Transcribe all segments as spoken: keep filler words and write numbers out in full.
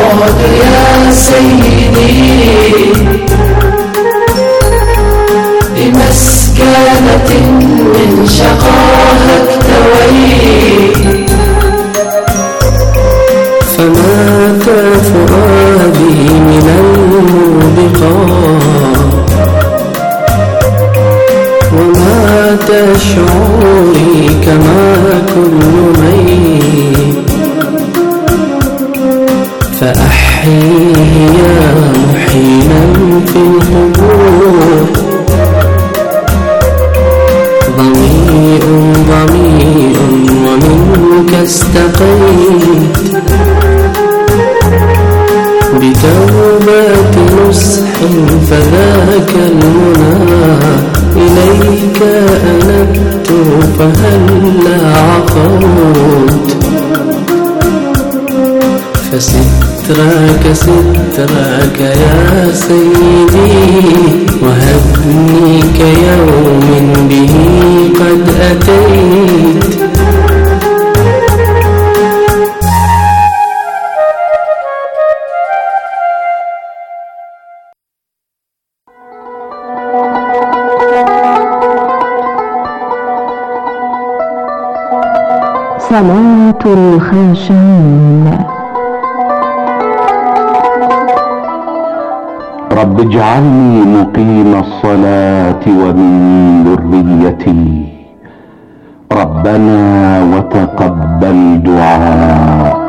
اقعد يا سيدي بمسكنة من شقاها اكتويت، فمات فؤادي من الموبقات ومات شعوري كما كل ميت، فأحييه يا محينا في القبور، ضميء ضميء ومنك استقيت، بتوبة نصح فذاك المنى، إليك أنبت فهلا عفوت، فسترك سترك يا سيدي، وهبني كيوم به قد أتيت. صلاة الخاشعين. رب اجعلني مقيم الصلاة ومن ذريتي، ربنا وتقبل دعاء.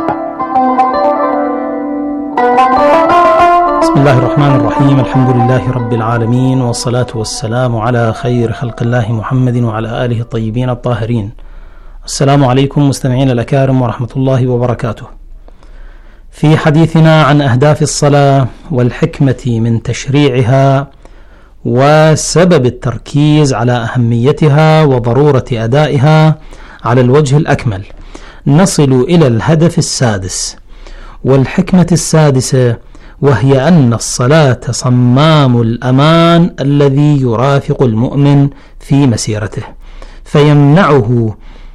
بسم الله الرحمن الرحيم، الحمد لله رب العالمين، والصلاة والسلام على خير خلق الله محمد وعلى آله الطيبين الطاهرين. السلام عليكم مستمعين الأكارم ورحمة الله وبركاته. في حديثنا عن أهداف الصلاة والحكمة من تشريعها وسبب التركيز على أهميتها وضرورة أدائها على الوجه الأكمل، نصل إلى الهدف السادس والحكمة السادسة، وهي أن الصلاة صمام الأمان الذي يرافق المؤمن في مسيرته، فيمنعه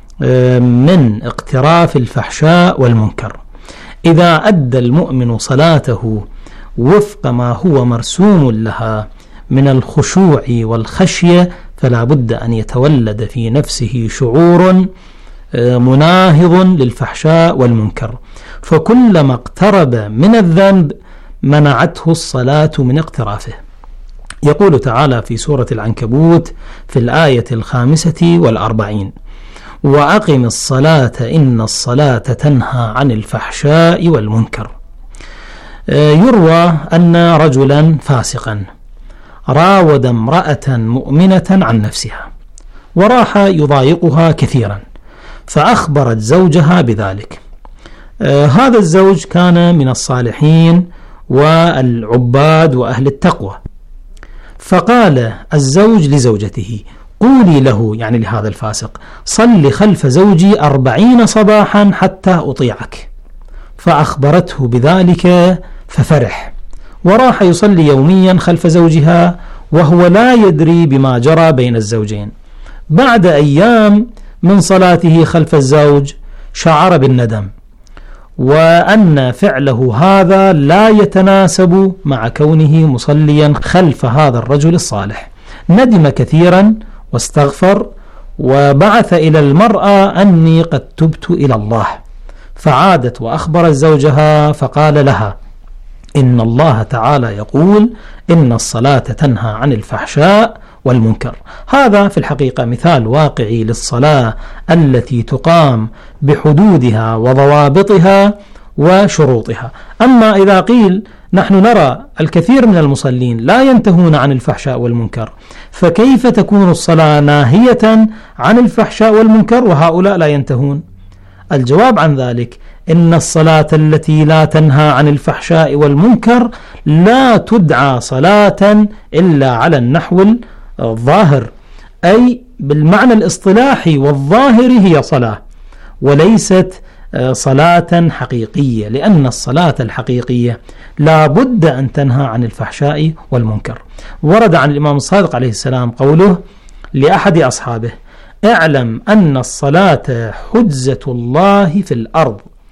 من اقتراف الفحشاء والمنكر. إذا أدى المؤمن صلاته وفق ما هو مرسوم لها من الخشوع والخشية، فلا بد أن يتولد في نفسه شعور مناهض للفحشاء والمنكر، فكلما اقترب من الذنب منعته الصلاة من اقترافه. يقول تعالى في سورة العنكبوت في الآية الخامسة والأربعين: وأقم الصلاة إن الصلاة تنهى عن الفحشاء والمنكر. يروى أن رجلا فاسقا راود امرأة مؤمنة عن نفسها وراح يضايقها كثيرا، فأخبرت زوجها بذلك. هذا الزوج كان من الصالحين والعباد وأهل التقوى، فقال الزوج لزوجته: قولي له، يعني لهذا الفاسق، صل خلف زوجي أربعين صباحا حتى أطيعك. فأخبرته بذلك ففرح وراح يصلي يوميا خلف زوجها وهو لا يدري بما جرى بين الزوجين. بعد أيام من صلاته خلف الزوج شعر بالندم، وأن فعله هذا لا يتناسب مع كونه مصليا خلف هذا الرجل الصالح. ندم كثيرا واستغفر وبعث إلى المرأة أني قد تبت إلى الله، فعادت وأخبرت زوجها فقال لها: إن الله تعالى يقول إن الصلاة تنهى عن الفحشاء والمنكر. هذا في الحقيقة مثال واقعي للصلاة التي تقام بحدودها وضوابطها وشروطها. أما إذا قيل نحن نرى الكثير من المصلين لا ينتهون عن الفحشاء والمنكر، فكيف تكون الصلاة ناهية عن الفحشاء والمنكر وهؤلاء لا ينتهون؟ الجواب عن ذلك إن الصلاة التي لا تنهى عن الفحشاء والمنكر لا تدعى صلاة إلا على النحو الظاهر، أي بالمعنى الاصطلاحي والظاهر هي صلاة وليست صلاة حقيقية، لأن الصلاة الحقيقية لا بد أن تنهى عن الفحشاء والمنكر. ورد عن الإمام الصادق عليه السلام قوله لأحد أصحابه: اعلم أن الصلاة حجة الله في الأرض،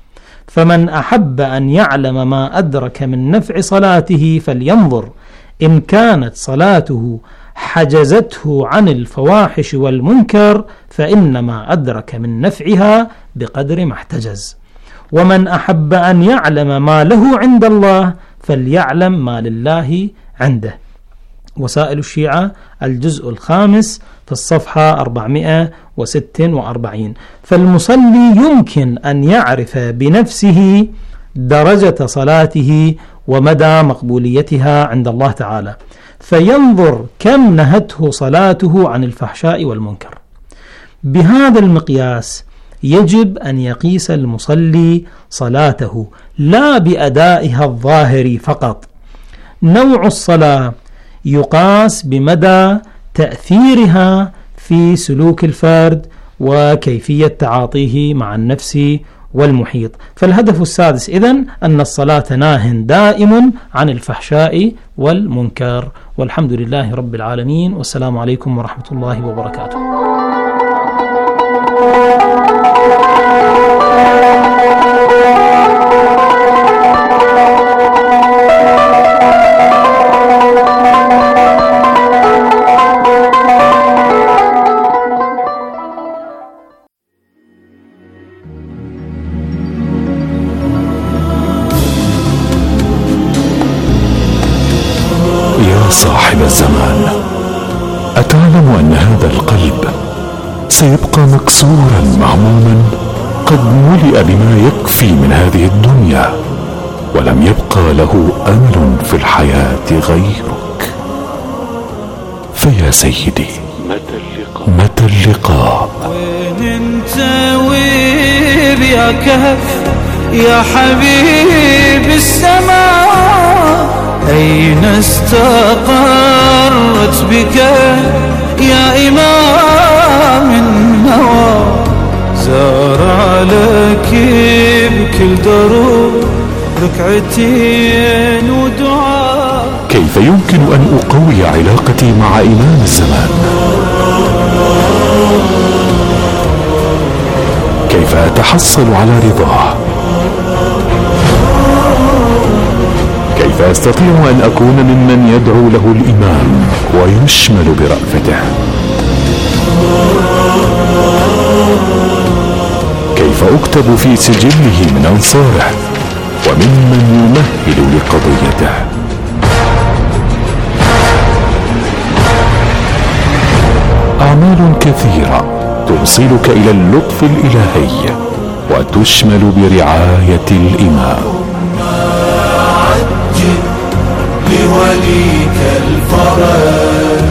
فمن أحب أن يعلم ما أدرك من نفع صلاته فلينظر إن كانت صلاته حجزته عن الفواحش والمنكر فإنما أدرك من نفعها بقدر ما احتجز. ومن أحب أن يعلم ما له عند الله فليعلم ما لله عنده. وسائل الشيعة الجزء الخامس في الصفحة أربعمائة وستة وأربعين. فالمصلي يمكن أن يعرف بنفسه درجة صلاته ومدى مقبوليتها عند الله تعالى، فينظر كم نهته صلاته عن الفحشاء والمنكر. بهذا المقياس يجب أن يقيس المصلي صلاته لا بأدائها الظاهري فقط. نوع الصلاة يقاس بمدى تأثيرها في سلوك الفرد وكيفية تعاطيه مع النفس والمحيط. فالهدف السادس إذن أن الصلاة ناه دائم عن الفحشاء والمنكر. والحمد لله رب العالمين، والسلام عليكم ورحمة الله وبركاته. صاحب الزمان، أتعلم أن هذا القلب سيبقى مكسورا مهموما قد ملئ بما يكفي من هذه الدنيا، ولم يبقى له أمل في الحياة غيرك. فيا سيدي، متى اللقاء؟ متى اللقاء؟ وين انت وين يا كهف يا حبيب السماء؟ أين استقرت بك يا إمام النوى؟ زار لك بكل دروب ركعتين ودعاء. كيف يمكن أن أقوي علاقتي مع إمام الزمان؟ كيف أتحصل على رضاه؟ كيف أستطيع أن أكون ممن يدعو له الإمام ويشمل برأفته؟ كيف أكتب في سجله من أنصاره وممن يمهل لقضيته؟ أعمال كثيرة توصلك إلى اللطف الإلهي وتشمل برعاية الإمام. لوليك الفرج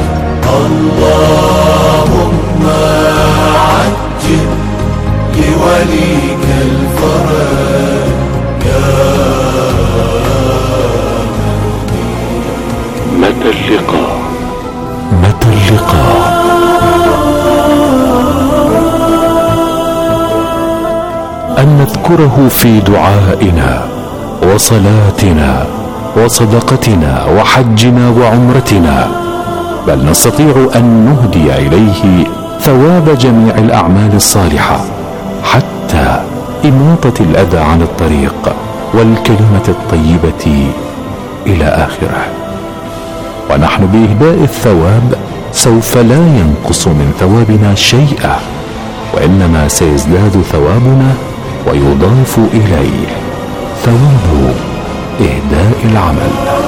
اللهم عجل لوليك الفرج يا متى اللقاء؟ متى اللقاء؟ أن نذكره في دعائنا وصلاتنا وصدقتنا وحجنا وعمرتنا، بل نستطيع أن نهدي إليه ثواب جميع الأعمال الصالحة، حتى إماطة الأذى عن الطريق والكلمة الطيبة إلى آخره. ونحن بإهداء الثواب سوف لا ينقص من ثوابنا شيئا، وإنما سيزداد ثوابنا ويضاف إليه ثواب إهداء العمل.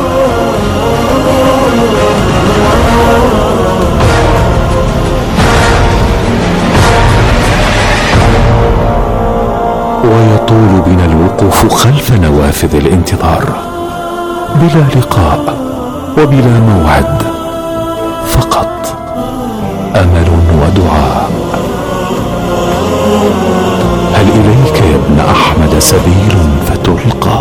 ويطول بنا الوقوف خلف نوافذ الانتظار بلا لقاء وبلا موعد، فقط أمل ودعاء. هل إليك يا ابن أحمد سبيل فتلقى؟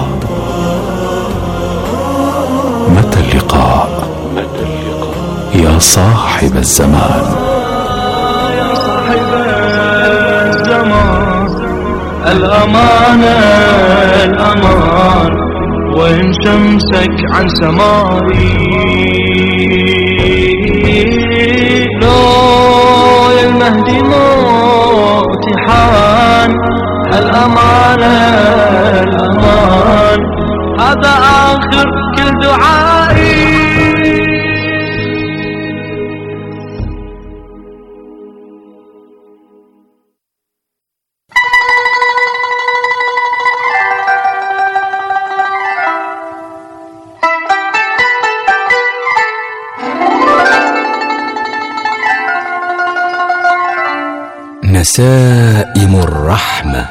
متى اللقاء؟ متى اللقاء يا صاحب الزمان؟ يا صاحب الزمان، الأمانة الأمان، وإن شمسك عن سمائي لو المهدي موت حان. الأمانة غادر كل دعائي. نسائم الرحمة.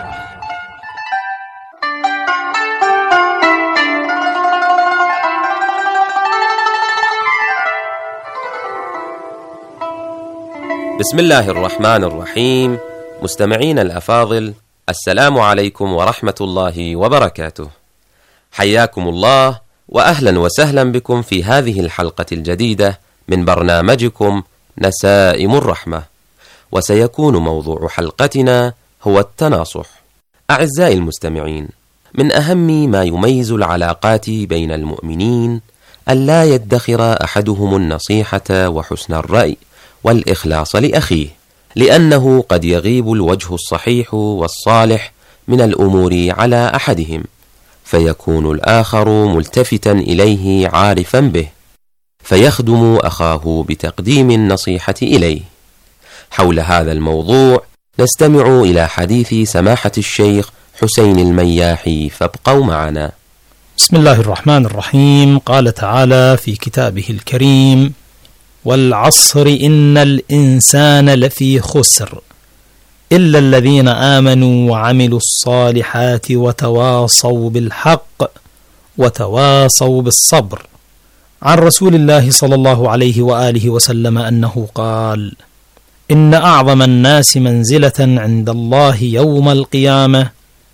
بسم الله الرحمن الرحيم. مستمعين الأفاضل، السلام عليكم ورحمة الله وبركاته. حياكم الله وأهلا وسهلا بكم في هذه الحلقة الجديدة من برنامجكم نسائم الرحمة، وسيكون موضوع حلقتنا هو التناصح. أعزائي المستمعين، من أهم ما يميز العلاقات بين المؤمنين أن لا يدخر أحدهم النصيحة وحسن الرأي والإخلاص لأخيه، لأنه قد يغيب الوجه الصحيح والصالح من الأمور على أحدهم، فيكون الآخر ملتفتا إليه عارفا به، فيخدم أخاه بتقديم النصيحة إليه. حول هذا الموضوع نستمع إلى حديث سماحة الشيخ حسين المياحي، فابقوا معنا. بسم الله الرحمن الرحيم. قال تعالى في كتابه الكريم: والعصر إن الإنسان لفي خسر إلا الذين آمنوا وعملوا الصالحات وتواصوا بالحق وتواصوا بالصبر. عن رسول الله صلى الله عليه وآله وسلم أنه قال: إن أعظم الناس منزلة عند الله يوم القيامة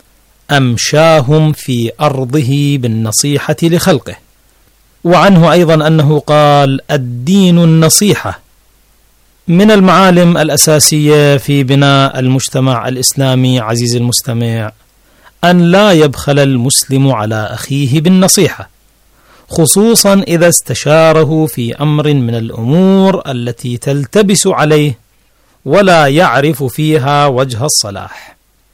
أمشاهم في أرضه بالنصيحة لخلقه. وعنه أيضا أنه قال: الدين النصيحة. من المعالم الأساسية في بناء المجتمع الإسلامي عزيز المستمع أن لا يبخل المسلم على أخيه بالنصيحة، خصوصا إذا استشاره في أمر من الأمور التي تلتبس عليه ولا يعرف فيها وجه الصلاح.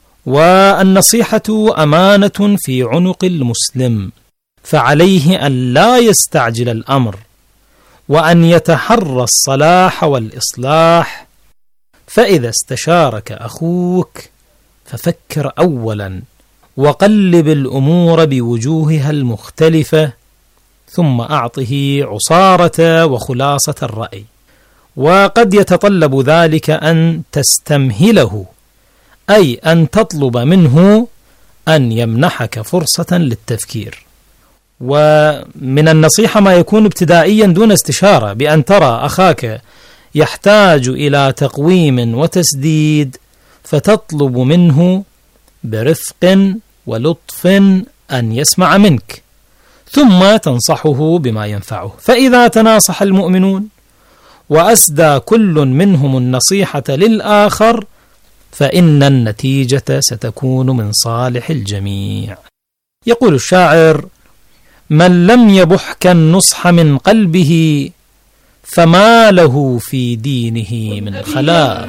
والنصيحة أمانة في عنق المسلم، فعليه أن لا يستعجل الأمر وأن يتحرى الصلاح والإصلاح. فإذا استشارك أخوك ففكر أولا وقلب الأمور بوجوهها المختلفة، ثم أعطه عصارة وخلاصة الرأي. وقد يتطلب ذلك أن تستمهله، أي أن تطلب منه أن يمنحك فرصة للتفكير. ومن النصيحة ما يكون ابتدائيا دون استشارة، بأن ترى أخاك يحتاج إلى تقويم وتسديد، فتطلب منه برفق ولطف أن يسمع منك، ثم تنصحه بما ينفعه. فإذا تناصح المؤمنون وأسدى كل منهم النصيحة للآخر فإن النتيجة ستكون من صالح الجميع. يقول الشاعر: من لم يبحك النصح من قلبه فما له في دينه من خلاق.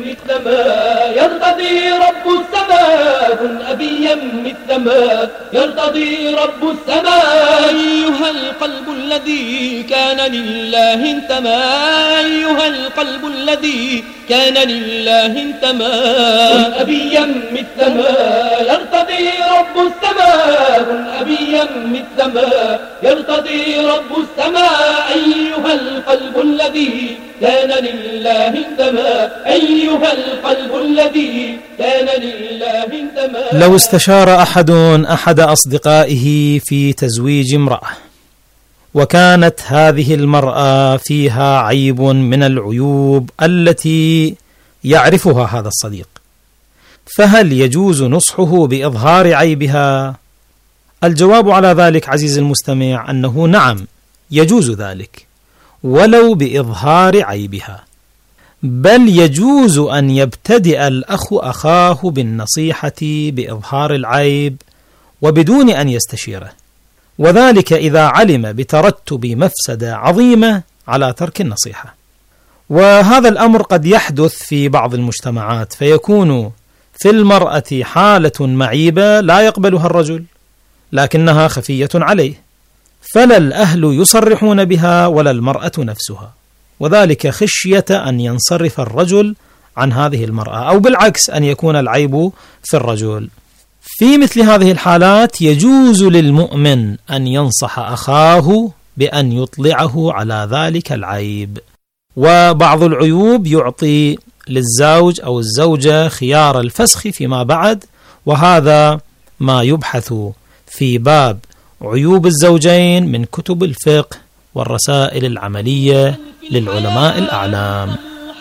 يرتضي رب السماء كن أبيا مثل ما يرتضي رب السماء. أيها القلب الذي كان لله انتمى، أيها القلب الذي كان لله انتمى. كن أبيا مثل ما يرتضي رب السماء، كن أبيا مثل ما يرتضي رب السماء. أيها القلب الذي كان لله انتمى، أيها القلب الذي كان لله انتمى. لو استشار أحد أحد أصدقائه في تزويج امرأة، وكانت هذه المرأة فيها عيب من العيوب التي يعرفها هذا الصديق، فهل يجوز نصحه بإظهار عيبها؟ الجواب على ذلك عزيز المستمع أنه نعم، يجوز ذلك ولو بإظهار عيبها، بل يجوز أن يبتدئ الأخ أخاه بالنصيحة بإظهار العيب وبدون أن يستشيره، وذلك إذا علم بترتب مفسدة عظيمة على ترك النصيحة. وهذا الأمر قد يحدث في بعض المجتمعات، فيكون في المرأة حالة معيبة لا يقبلها الرجل لكنها خفية عليه، فلا الأهل يصرحون بها ولا المرأة نفسها، وذلك خشية أن ينصرف الرجل عن هذه المرأة، أو بالعكس أن يكون العيب في الرجل. في مثل هذه الحالات يجوز للمؤمن أن ينصح أخاه بأن يطلعه على ذلك العيب. وبعض العيوب يعطي للزوج أو الزوجة خيار الفسخ فيما بعد، وهذا ما يبحث في باب عيوب الزوجين من كتب الفقه والرسائل العملية للعلماء الأعلام.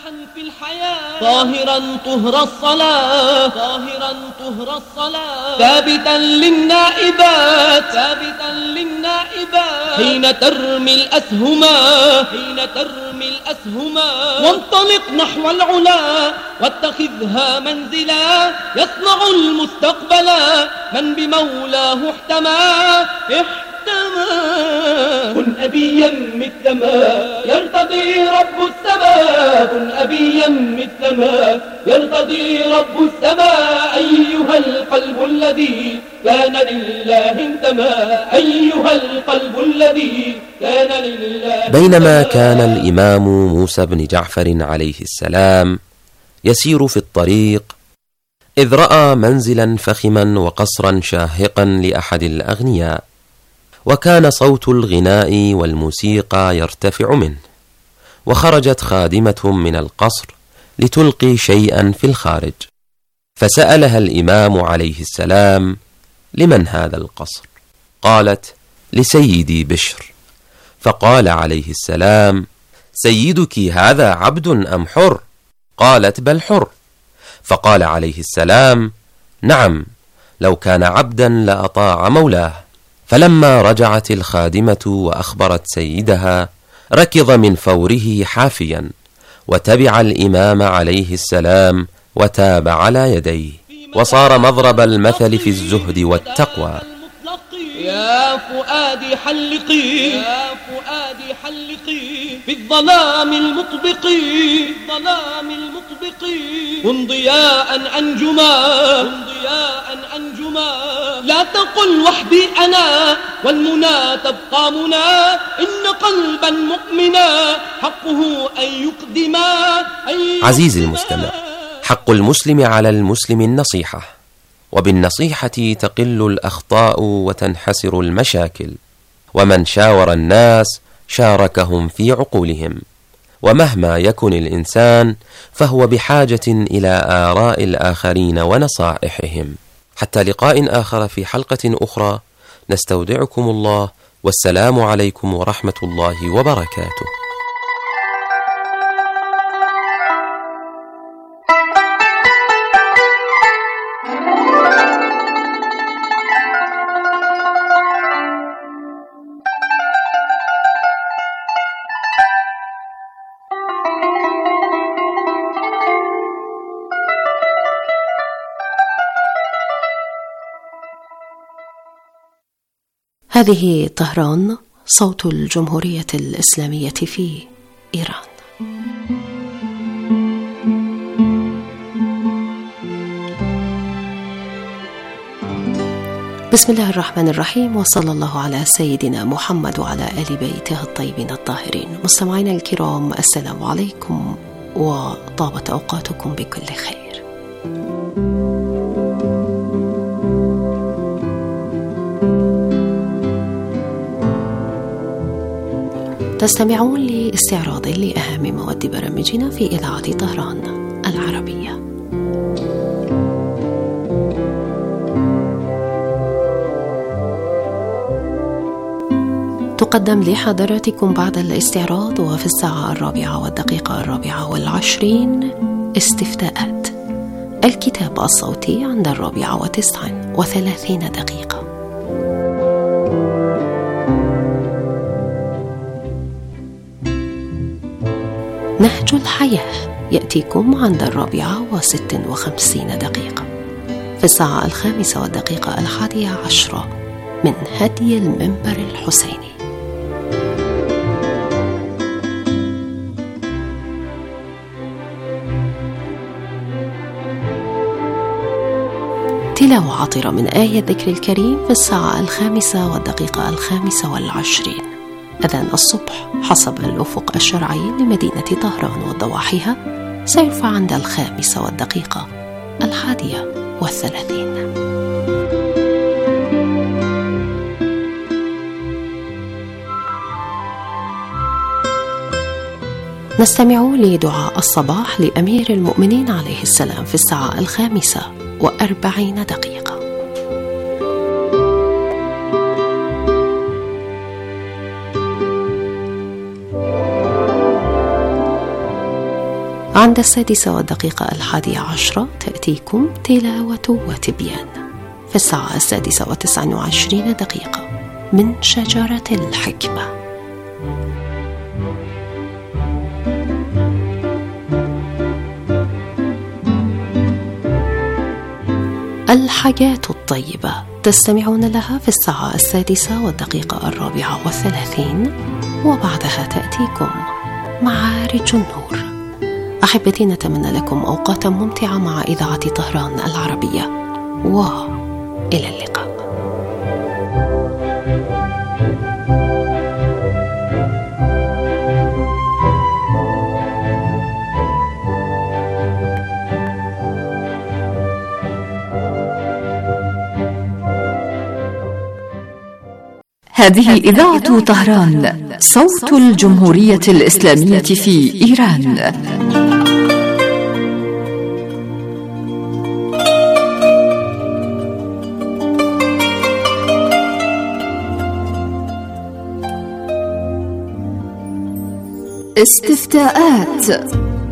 طاهرا طهر الصلاة، طاهرا طهر الصلاة، ثابتا للنائبات، ثابتا للنائبات، حين ترمي الأسهما، حين ترمي الأسهما، وانطلق نحو العلا واتخذها منزلا، يصنع المستقبلا من بمولاه احتمى، كن أبيا مثل ما يرتضي رب السماء، كن أبيا مثل ما يرتضي رب السماء، أيها القلب الذي كان لله انتمى، أيها القلب الذي كان لله. بينما كان الإمام موسى بن جعفر عليه السلام يسير في الطريق، إذ رأى منزلا فخما وقصرا شاهقا لأحد الأغنياء، وكان صوت الغناء والموسيقى يرتفع منه، وخرجت خادمة من القصر لتلقي شيئا في الخارج، فسألها الإمام عليه السلام: لمن هذا القصر؟ قالت: لسيدي بشر. فقال عليه السلام: سيدك هذا عبد أم حر؟ قالت: بل حر. فقال عليه السلام: نعم، لو كان عبدا لأطاع مولاه. فلما رجعت الخادمة وأخبرت سيدها، ركض من فوره حافيا، وتبع الإمام عليه السلام وتاب على يديه، وصار مضرب المثل في الزهد والتقوى. يا فؤادي حلقي، يا فؤادي حلقي في الظلام المطبق، الظلام المطبق، كن ضياء أنجما، كن ضياء أنجما، لا تقل وحدي أنا والمنى تبقى منى، إن قلبا مؤمنا حقه أن يقدما. عزيزي المستمع، حق المسلم على المسلم النصيحة، وبالنصيحة تقل الأخطاء وتنحسر المشاكل، ومن شاور الناس شاركهم في عقولهم، ومهما يكن الإنسان فهو بحاجة إلى آراء الآخرين ونصائحهم. حتى لقاء آخر في حلقة أخرى، نستودعكم الله، والسلام عليكم ورحمة الله وبركاته. هذه طهران، صوت الجمهورية الإسلامية في إيران. بسم الله الرحمن الرحيم، وصلى الله على سيدنا محمد وعلى آل بيته الطيبين الطاهرين. مستمعينا الكرام، السلام عليكم، وطابت أوقاتكم بكل خير. تستمعون لاستعراض لأهم مواد برامجنا في إذاعة طهران العربية. تقدم لحضراتكم بعد الاستعراض وفي الساعة الرابعة والدقيقة الرابعة والعشرين استفتاءات، الكتاب الصوتي عند الرابعة وتسع وثلاثين دقيقة. نهج الحياة يأتيكم عند الرابعة وست وخمسين دقيقة. في الساعة الخامسة والدقيقة الحادية عشرة من هدي المنبر الحسيني. تلاوة عطرة من آية الذكر الكريم في الساعة الخامسة والدقيقة الخامسة والعشرين. أذان الصبح حسب الأفق الشرعي لمدينة طهران وضواحيها سيرفع عند الخامسة والدقيقة الحادية والثلاثين. نستمع لدعاء الصباح لأمير المؤمنين عليه السلام في الساعة الخامسة وأربعين دقيقة. عند السادسة والدقيقة الحادية عشرة تأتيكم تلاوة وتبيان في الساعة السادسة وتسع وعشرين دقيقة من شجرة الحكمة. الحياة الطيبة تستمعون لها في الساعة السادسة والدقيقة الرابعة والثلاثين، وبعدها تأتيكم معارج النور. أحبتي، نتمنى لكم أوقاتا ممتعة مع إذاعة طهران العربية، وإلى اللقاء. هذه إذاعة طهران، صوت الجمهورية الإسلامية في إيران. استفتاءات.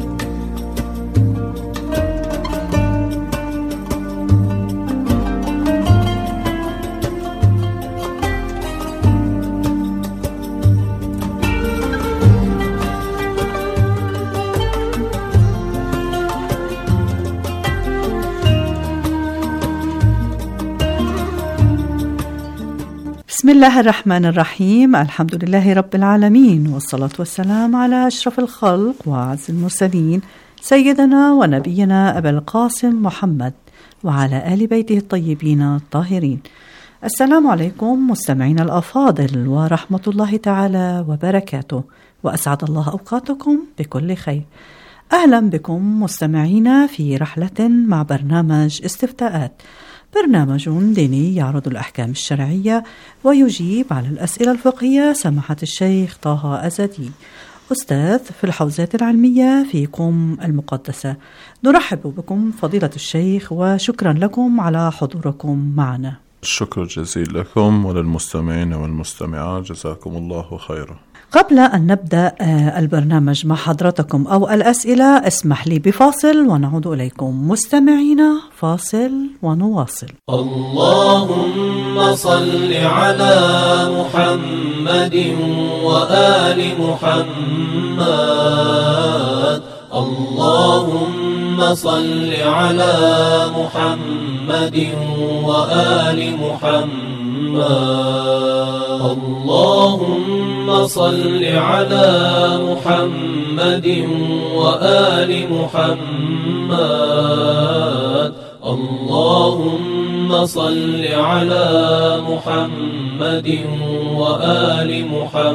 بسم الله الرحمن الرحيم. الحمد لله رب العالمين، والصلاة والسلام على أشرف الخلق وأعز المرسلين، سيدنا ونبينا أبا القاسم محمد وعلى آل بيته الطيبين الطاهرين. السلام عليكم مستمعين الأفاضل ورحمة الله تعالى وبركاته، وأسعد الله أوقاتكم بكل خير. أهلا بكم مستمعينا في رحلة مع برنامج استفتاءات، برنامج ديني يعرض الأحكام الشرعية ويجيب على الأسئلة الفقهية سماحة الشيخ طه أزدي، أستاذ في الحوزات العلمية في قم المقدسة. نرحب بكم فضيلة الشيخ، وشكرا لكم على حضوركم معنا. الشكر الجزيل لكم وللمستمعين والمستمعات، جزاكم الله خيرا. قبل أن نبدأ البرنامج مع حضرتكم أو الأسئلة، اسمح لي بفاصل ونعود إليكم مستمعينا. فاصل ونواصل. اللهم صل على محمد وآل محمد. اللهم صل على محمد وآل محمد. اللهم صل على محمد وآل محمد. اللهم صل على محمد وآل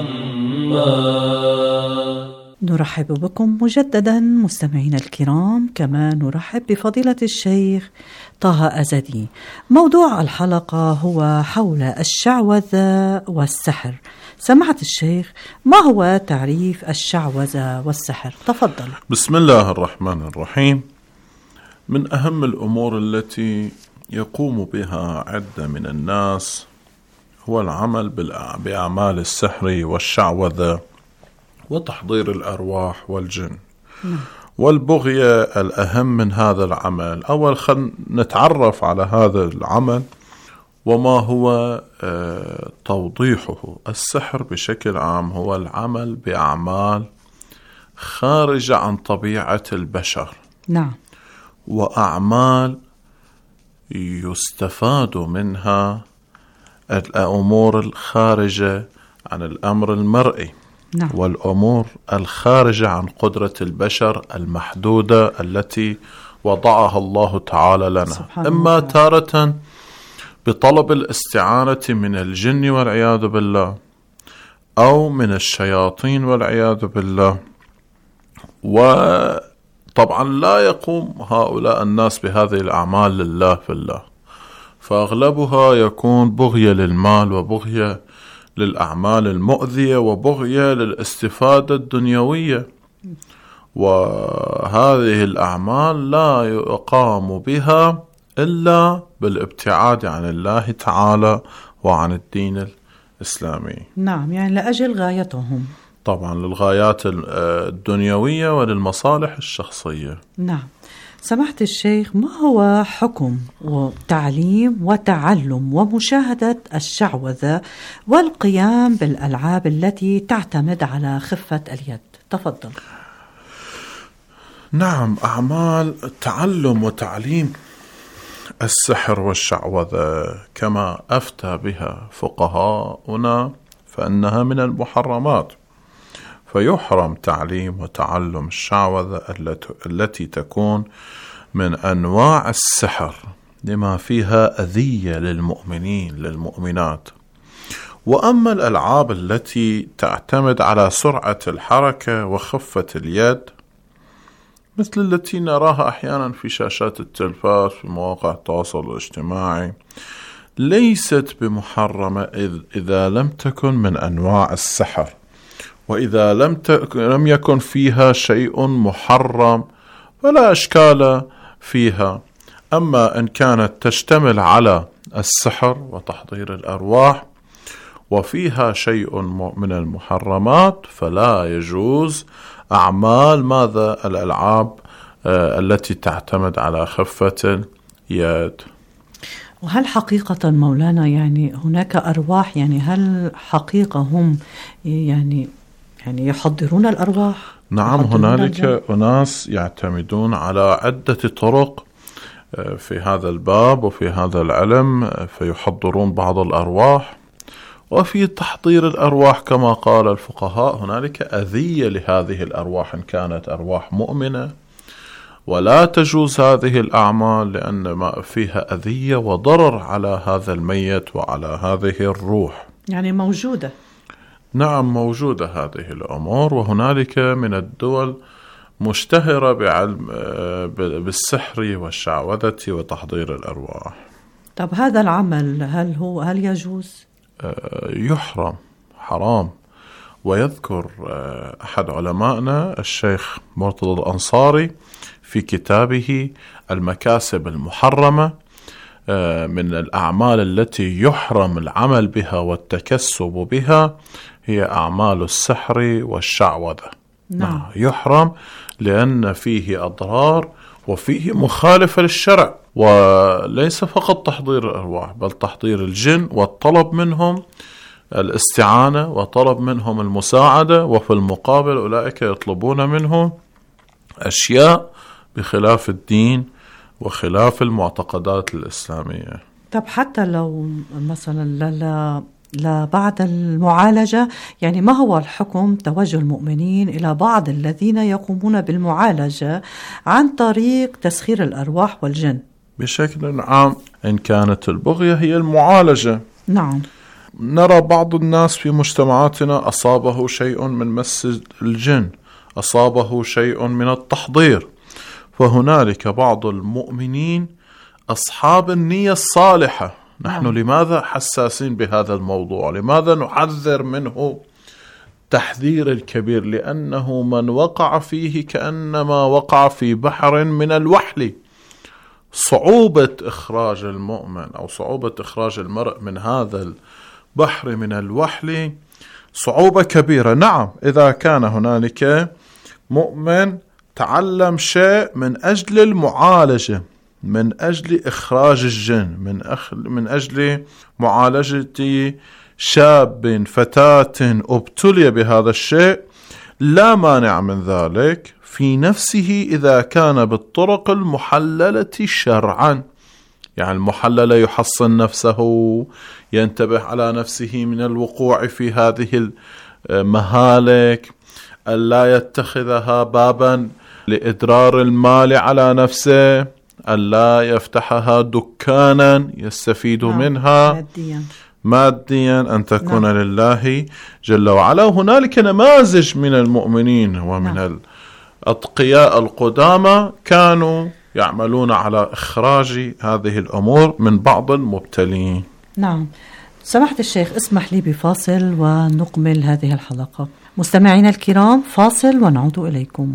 محمد. نرحب بكم مجددا مستمعينا الكرام، كما نرحب بفضيلة الشيخ طه أزدي. موضوع الحلقة هو حول الشعوذة والسحر. سمعة الشيخ، ما هو تعريف الشعوذة والسحر؟ تفضل. بسم الله الرحمن الرحيم. من أهم الأمور التي يقوم بها عدة من الناس هو العمل بأعمال السحر والشعوذة وتحضير الأرواح والجن. م. والبغية الأهم من هذا العمل. أول خلينا نتعرف على هذا العمل وما هو توضيحه. السحر بشكل عام هو العمل بأعمال خارجة عن طبيعة البشر. نعم. وأعمال يستفاد منها الأمور الخارجة عن الأمر المرئي. نعم. والأمور الخارجة عن قدرة البشر المحدودة التي وضعها الله تعالى لنا، إما تارة بطلب الاستعانة من الجن والعياذ بالله أو من الشياطين والعياذ بالله. وطبعا لا يقوم هؤلاء الناس بهذه الأعمال لله في الله، فأغلبها يكون بغية للمال وبغية للأعمال المؤذية وبغية للاستفادة الدنيوية، وهذه الأعمال لا يقام بها إلا بالابتعاد عن الله تعالى وعن الدين الإسلامي. نعم، يعني لأجل غايتهم، طبعا للغايات الدنيوية وللمصالح الشخصية. نعم. سماحة الشيخ، ما هو حكم وتعليم وتعلم ومشاهدة الشعوذة والقيام بالألعاب التي تعتمد على خفة اليد؟ تفضل. نعم، أعمال تعلم وتعليم السحر والشعوذة كما أفتى بها فقهاؤنا فإنها من المحرمات، فيحرم تعليم وتعلم الشعوذة التي تكون من أنواع السحر لما فيها أذية للمؤمنين للمؤمنات. وأما الألعاب التي تعتمد على سرعة الحركة وخفة اليد مثل التي نراها أحيانا في شاشات التلفاز في مواقع التواصل الاجتماعي ليست بمحرمة إذا لم تكن من أنواع السحر، وإذا لم لم يكن فيها شيء محرم فلا إشكال فيها. أما إن كانت تشتمل على السحر وتحضير الأرواح وفيها شيء من المحرمات فلا يجوز أعمال ماذا الألعاب آه التي تعتمد على خفة اليد. وهل حقيقة مولانا يعني هناك أرواح، يعني هل حقيقة هم يعني يعني يحضرون الأرواح؟ نعم، هنالك أناس يعتمدون على عدة طرق في هذا الباب وفي هذا العلم، فيحضرون بعض الأرواح. وفي تحضير الأرواح كما قال الفقهاء هنالك أذية لهذه الأرواح إن كانت أرواح مؤمنة، ولا تجوز هذه الأعمال لأن ما فيها أذية وضرر على هذا الميت وعلى هذه الروح. يعني موجودة. نعم، موجودة هذه الأمور، وهنالك من الدول مشتهرة بعلم بالسحر والشعوذة وتحضير الأرواح. طب هذا العمل هل هو هل يجوز؟ يحرم، حرام. ويذكر أحد علمائنا الشيخ مرتضى الأنصاري في كتابه المكاسب المحرمة من الأعمال التي يحرم العمل بها والتكسب بها هي أعمال السحر والشعوذة. نعم. يحرم لأن فيه أضرار وفيه مخالفة للشرع، وليس فقط تحضير الأرواح بل تحضير الجن والطلب منهم الاستعانة وطلب منهم المساعدة، وفي المقابل أولئك يطلبون منهم أشياء بخلاف الدين وخلاف المعتقدات الإسلامية. طب حتى لو مثلا لا لا بعد المعالجة، يعني ما هو الحكم توجه المؤمنين إلى بعض الذين يقومون بالمعالجة عن طريق تسخير الأرواح والجن؟ بشكل عام إن كانت البغية هي المعالجة. نعم. نرى بعض الناس في مجتمعاتنا أصابه شيء من مس الجن، أصابه شيء من التحضير، فهنالك بعض المؤمنين أصحاب النية الصالحة. نحن نعم. لماذا حساسين بهذا الموضوع؟ لماذا نحذر منه تحذير الكبير؟ لأنه من وقع فيه كأنما وقع في بحر من الوحل. صعوبة إخراج المؤمن أو صعوبة إخراج المرء من هذا البحر من الوحل صعوبة كبيرة. نعم، إذا كان هنالك مؤمن تعلم شيء من أجل المعالجة، من أجل إخراج الجن، من, أخ... من أجل معالجة شاب فتاة ابتلي بهذا الشيء، لا مانع من ذلك في نفسه إذا كان بالطرق المحللة شرعا. يعني المحلل يحصن نفسه، ينتبه على نفسه من الوقوع في هذه المهالك، ألا يتخذها بابا لإدرار المال على نفسه، ألا يفتحها دكانا يستفيد نعم. منها ماديا. ماديا أن تكون نعم. لله جل وعلا. هنالك نماذج من المؤمنين ومن نعم. الأتقياء القدامى كانوا يعملون على إخراج هذه الأمور من بعض المبتلين. نعم. سماحة الشيخ، اسمح لي بفاصل ونكمل هذه الحلقة. مستمعينا الكرام، فاصل ونعود إليكم.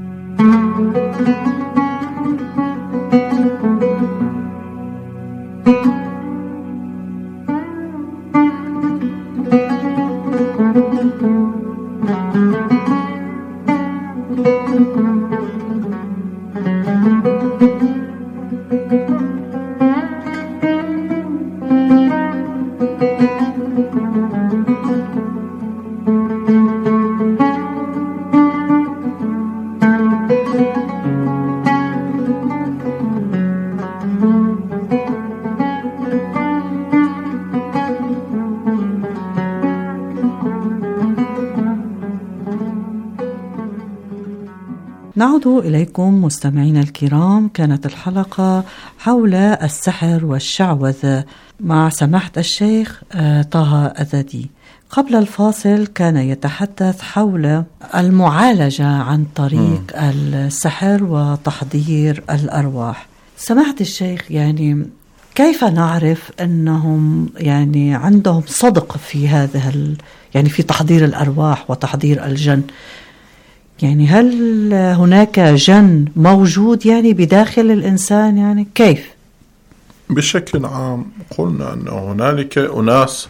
نعود إليكم مستمعينا الكرام. كانت الحلقة حول السحر والشعوذة مع سماحة الشيخ طه أذدي. قبل الفاصل كان يتحدث حول المعالجة عن طريق السحر وتحضير الأرواح. سماحة الشيخ، يعني كيف نعرف أنهم يعني عندهم صدق في هذا يعني في تحضير الأرواح وتحضير الجن؟ يعني هل هناك جن موجود يعني بداخل الإنسان؟ يعني كيف؟ بشكل عام قلنا أن هنالك أناس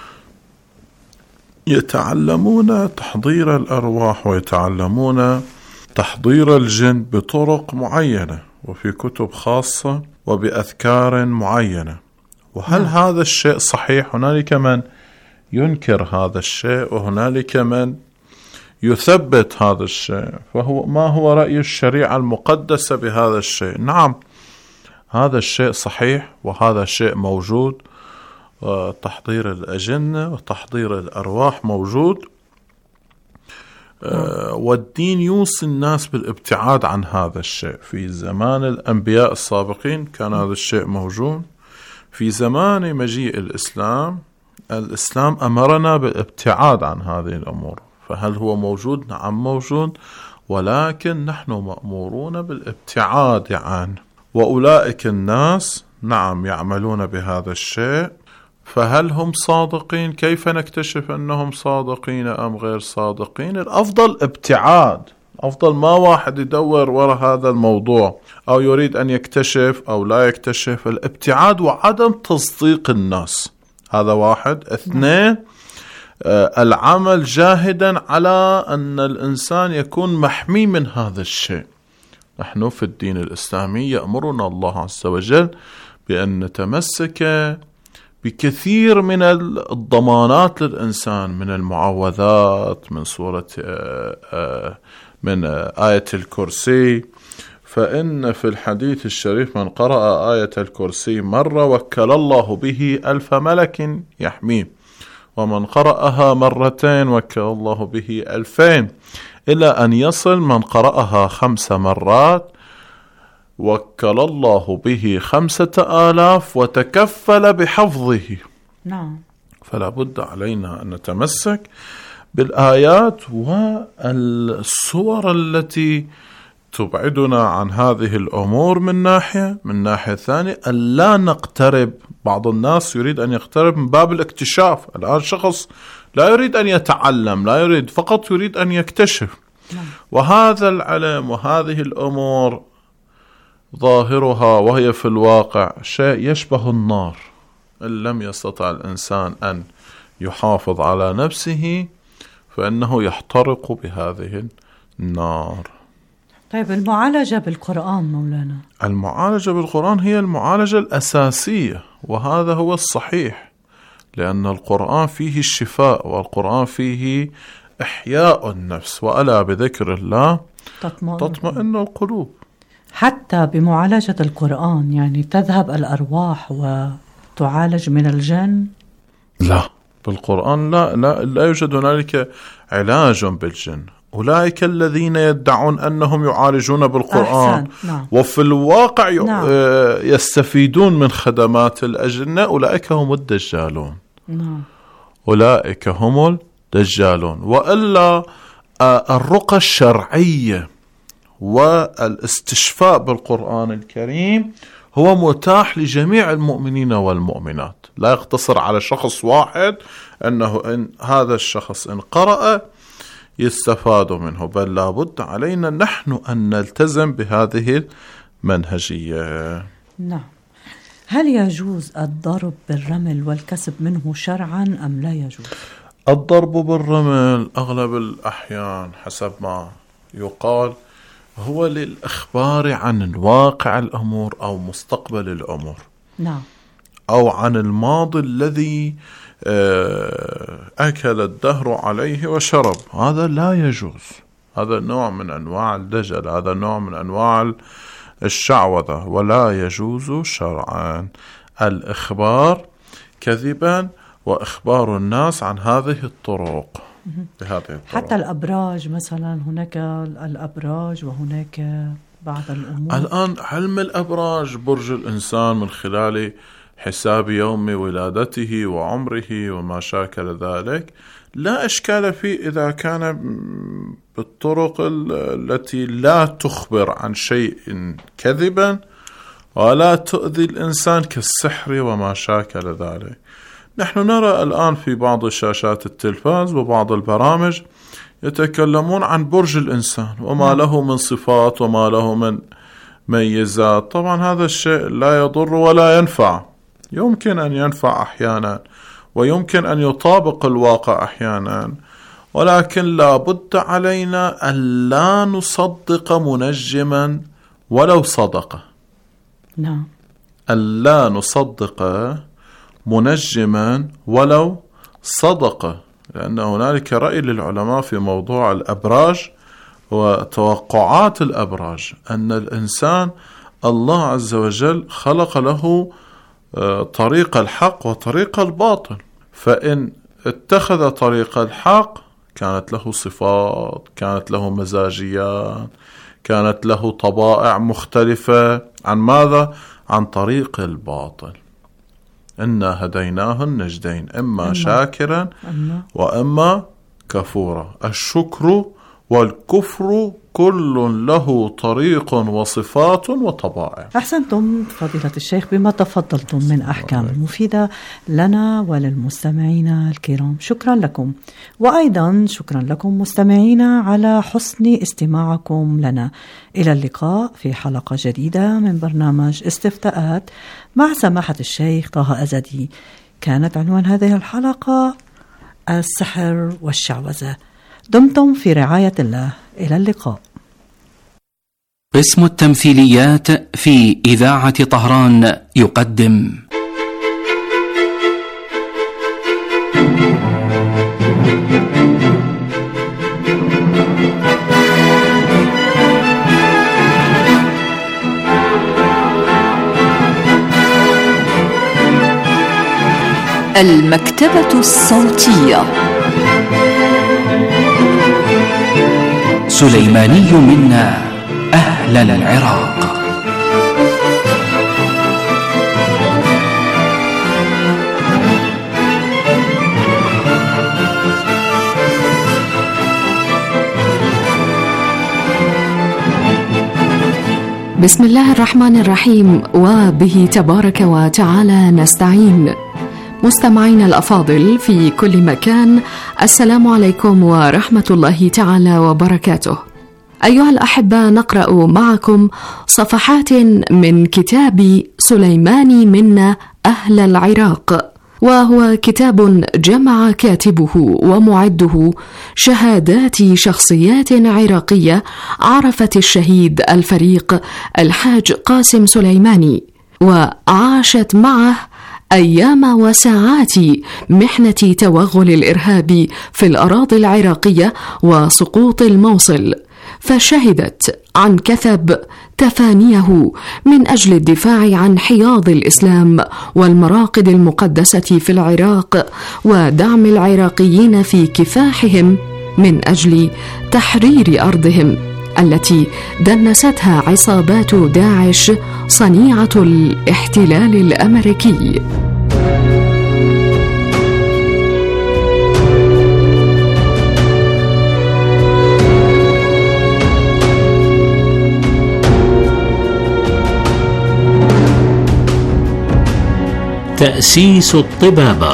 يتعلمون تحضير الأرواح ويتعلمون تحضير الجن بطرق معينة وفي كتب خاصة وبأذكار معينة. وهل نعم. هذا الشيء صحيح؟ هنالك من ينكر هذا الشيء وهنالك من يثبت هذا الشيء. فهو ما هو رأي الشريعة المقدسة بهذا الشيء؟ نعم، هذا الشيء صحيح وهذا الشيء موجود. تحضير الأجنة وتحضير الأرواح موجود. والدين يوصي الناس بالابتعاد عن هذا الشيء. في زمان الأنبياء السابقين كان هذا الشيء موجود. في زمان مجيء الإسلام، الإسلام أمرنا بالابتعاد عن هذه الأمور. فهل هو موجود؟ نعم موجود، ولكن نحن مأمورون بالابتعاد عنه. وأولئك الناس نعم يعملون بهذا الشيء. فهل هم صادقين؟ كيف نكتشف أنهم صادقين أم غير صادقين؟ الأفضل ابتعاد. أفضل ما واحد يدور وراء هذا الموضوع أو يريد أن يكتشف أو لا يكتشف. الابتعاد وعدم تصديق الناس، هذا واحد. اثنين، العمل جاهدا على أن الإنسان يكون محمي من هذا الشيء. نحن في الدين الإسلامي يأمرنا الله عز وجل بأن نتمسك بكثير من الضمانات للإنسان، من المعوذات، من سورة من آية الكرسي. فإن في الحديث الشريف من قرأ آية الكرسي مرة وكل الله به ألف ملك يحميه، ومن قرأها مرتين وكل الله به ألفين، إلى أن يصل من قرأها خمس مرات وكل الله به خمسة آلاف وتكفل بحفظه. نعم. فلا بد علينا أن نتمسك بالآيات والصور التي تبعدنا عن هذه الأمور من ناحية. من ناحية ثانية ألا نقترب. بعض الناس يريد أن يقترب من باب الاكتشاف. الآن شخص لا يريد أن يتعلم، لا يريد، فقط يريد أن يكتشف. وهذا العلم وهذه الأمور ظاهرها وهي في الواقع شيء يشبه النار. إن لم يستطع الإنسان أن يحافظ على نفسه فإنه يحترق بهذه النار. طيب، المعالجة بالقرآن مولانا؟ المعالجة بالقرآن هي المعالجة الأساسية، وهذا هو الصحيح، لأن القرآن فيه الشفاء والقرآن فيه إحياء النفس، وألا بذكر الله تطمئن, تطمئن القلوب. حتى بمعالجة القرآن يعني تذهب الأرواح وتعالج من الجن؟ لا، بالقرآن لا, لا, لا يوجد هنالك علاج بالجن. أولئك الذين يدعون أنهم يعالجون بالقرآن نعم. وفي الواقع نعم. يستفيدون من خدمات الأجنة، أولئك هم الدجالون. نعم. أولئك هم الدجالون. وإلا الرقى الشرعية والاستشفاء بالقرآن الكريم هو متاح لجميع المؤمنين والمؤمنات، لا يقتصر على شخص واحد أنه إن هذا الشخص إن قرأ يستفاد منه، بل لابد علينا نحن أن نلتزم بهذه المنهجية. نعم. هل يجوز الضرب بالرمل والكسب منه شرعا أم لا يجوز؟ الضرب بالرمل أغلب الأحيان حسب ما يقال هو للإخبار عن واقع الأمور أو مستقبل الأمور. نعم. أو عن الماضي الذي أكل الدهر عليه وشرب، هذا لا يجوز. هذا نوع من أنواع الدجل، هذا نوع من أنواع الشعوذة، ولا يجوز شرعا الإخبار كذبا وإخبار الناس عن هذه الطرق بهذه الطرق. حتى الأبراج مثلا، هناك الأبراج وهناك بعض الأمور. الآن علم الأبراج، برج الإنسان من خلال حساب يوم ولادته وعمره وما شاكل ذلك، لا إشكال فيه إذا كان بالطرق التي لا تخبر عن شيء كذبا ولا تؤذي الإنسان كالسحر وما شاكل ذلك. نحن نرى الآن في بعض شاشات التلفاز وبعض البرامج يتكلمون عن برج الإنسان وما له من صفات وما له من ميزات. طبعا هذا الشيء لا يضر ولا ينفع، يمكن أن ينفع أحيانا ويمكن أن يطابق الواقع أحيانا، ولكن لا بد علينا أن لا نصدق منجما ولو صدق. نعم. أن لا نصدق منجما ولو صدق، لأن هنالك رأي للعلماء في موضوع الأبراج وتوقعات الأبراج، أن الإنسان الله عز وجل خلق له طريق الحق وطريق الباطل، فإن اتخذ طريق الحق كانت له صفات، كانت له مزاجيات، كانت له طبائع مختلفة عن ماذا؟ عن طريق الباطل. إنا هديناه النجدين، إما أما شاكرا أما وإما كفورا. الشكر والكفر كل له طريق وصفات وطبائع. أحسنتم فضيلة الشيخ بما تفضلتم من أحكام مفيدة لنا وللمستمعين الكرام، شكرا لكم. وأيضا شكرا لكم مستمعينا على حسن استماعكم لنا. إلى اللقاء في حلقة جديدة من برنامج استفتاءات مع سماحة الشيخ طه أزدي. كانت عنوان هذه الحلقة السحر والشعوذة. دمتم في رعاية الله. إلى اللقاء. قسم التمثيليات في إذاعة طهران يقدم المكتبة الصوتية. سليماني منا أهل العراق. بسم الله الرحمن الرحيم، وبه تبارك وتعالى نستعين. مستمعين الأفاضل في كل مكان، السلام عليكم ورحمة الله تعالى وبركاته. أيها الأحبة، نقرأ معكم صفحات من كتاب سليماني منا أهل العراق، وهو كتاب جمع كاتبه ومعده شهادات شخصيات عراقية عرفت الشهيد الفريق الحاج قاسم سليماني، وعاشت معه أيام وساعات محنة توغل الإرهاب في الأراضي العراقية وسقوط الموصل، فشهدت عن كثب تفانيه من أجل الدفاع عن حياض الإسلام والمراقد المقدسة في العراق ودعم العراقيين في كفاحهم من أجل تحرير أرضهم التي دنستها عصابات داعش صنيعة الاحتلال الأمريكي. تأسيس الطبابة.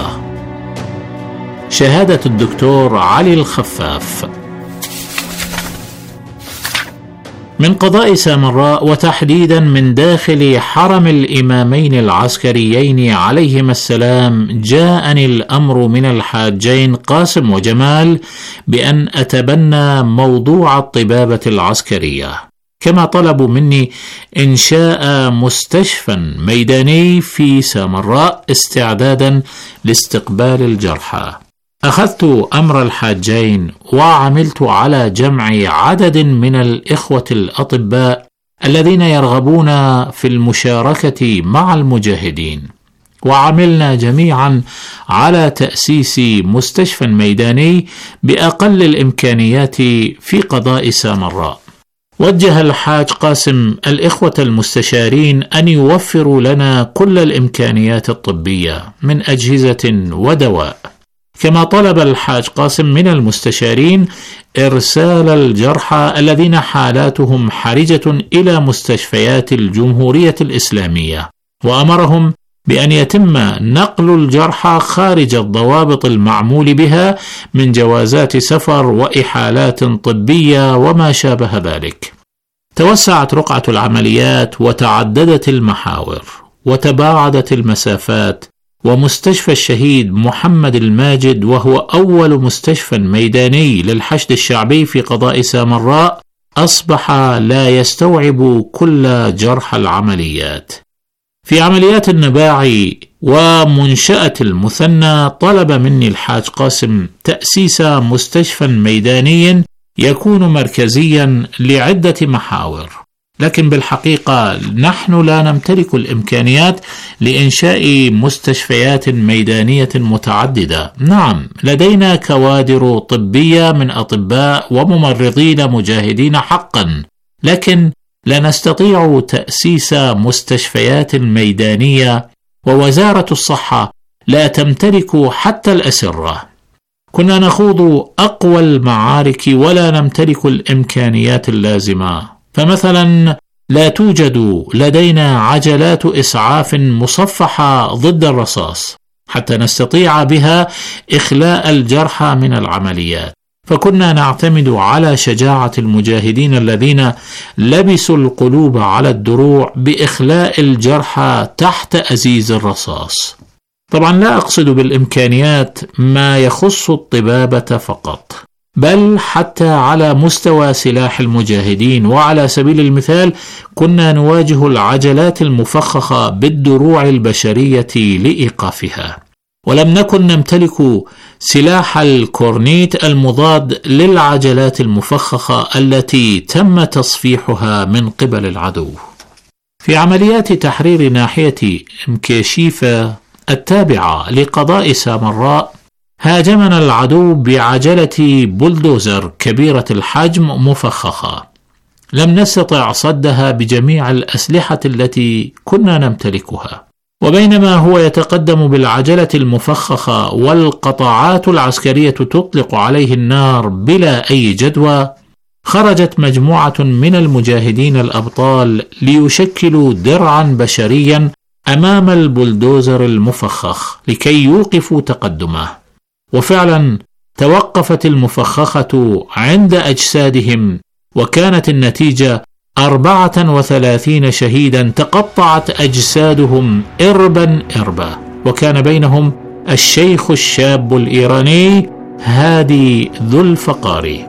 شهادة الدكتور علي الخفاف. من قضاء سامراء، وتحديدا من داخل حرم الإمامين العسكريين عليهما السلام، جاءني الأمر من الحاجين قاسم وجمال بأن أتبنى موضوع الطبابة العسكرية، كما طلبوا مني إنشاء مستشفى ميداني في سامراء استعدادا لاستقبال الجرحى. أخذت أمر الحاجين وعملت على جمع عدد من الإخوة الأطباء الذين يرغبون في المشاركة مع المجاهدين، وعملنا جميعا على تأسيس مستشفى ميداني بأقل الإمكانيات في قضاء سامراء. وجه الحاج قاسم الإخوة المستشارين أن يوفروا لنا كل الإمكانيات الطبية من أجهزة ودواء، كما طلب الحاج قاسم من المستشارين إرسال الجرحى الذين حالاتهم حرجة إلى مستشفيات الجمهورية الإسلامية، وأمرهم بأن يتم نقل الجرحى خارج الضوابط المعمول بها من جوازات سفر وإحالات طبية وما شابه ذلك. توسعت رقعة العمليات وتعددت المحاور وتباعدت المسافات، ومستشفى الشهيد محمد الماجد، وهو أول مستشفى ميداني للحشد الشعبي في قضاء سامراء، أصبح لا يستوعب كل جرحى العمليات. في عمليات النباعي ومنشأة المثنى طلب مني الحاج قاسم تأسيس مستشفى ميداني يكون مركزيا لعدة محاور، لكن بالحقيقة نحن لا نمتلك الإمكانيات لإنشاء مستشفيات ميدانية متعددة. نعم، لدينا كوادر طبية من أطباء وممرضين مجاهدين حقا، لكن لا نستطيع تأسيس مستشفيات ميدانية، ووزارة الصحة لا تمتلك حتى الأسرة. كنا نخوض أقوى المعارك ولا نمتلك الإمكانيات اللازمة، فمثلا لا توجد لدينا عجلات إسعاف مصفحة ضد الرصاص حتى نستطيع بها إخلاء الجرحى من العمليات، فكنا نعتمد على شجاعة المجاهدين الذين لبسوا القلوب على الدروع بإخلاء الجرحى تحت أزيز الرصاص. طبعا لا أقصد بالإمكانيات ما يخص الطبابة فقط، بل حتى على مستوى سلاح المجاهدين. وعلى سبيل المثال كنا نواجه العجلات المفخخة بالدروع البشرية لإيقافها، ولم نكن نمتلك سلاح الكورنيت المضاد للعجلات المفخخة التي تم تصفيحها من قبل العدو. في عمليات تحرير ناحية مكيشيفة التابعة لقضاء سامراء هاجمنا العدو بعجلة بولدوزر كبيرة الحجم مفخخة، لم نستطع صدها بجميع الأسلحة التي كنا نمتلكها. وبينما هو يتقدم بالعجلة المفخخة والقطاعات العسكرية تطلق عليه النار بلا أي جدوى، خرجت مجموعة من المجاهدين الأبطال ليشكلوا درعا بشريا أمام البلدوزر المفخخ لكي يوقفوا تقدمه. وفعلا توقفت المفخخة عند أجسادهم، وكانت النتيجة أربعة وثلاثين شهيدا تقطعت أجسادهم إربا إربا، وكان بينهم الشيخ الشاب الإيراني هادي ذو الفقار.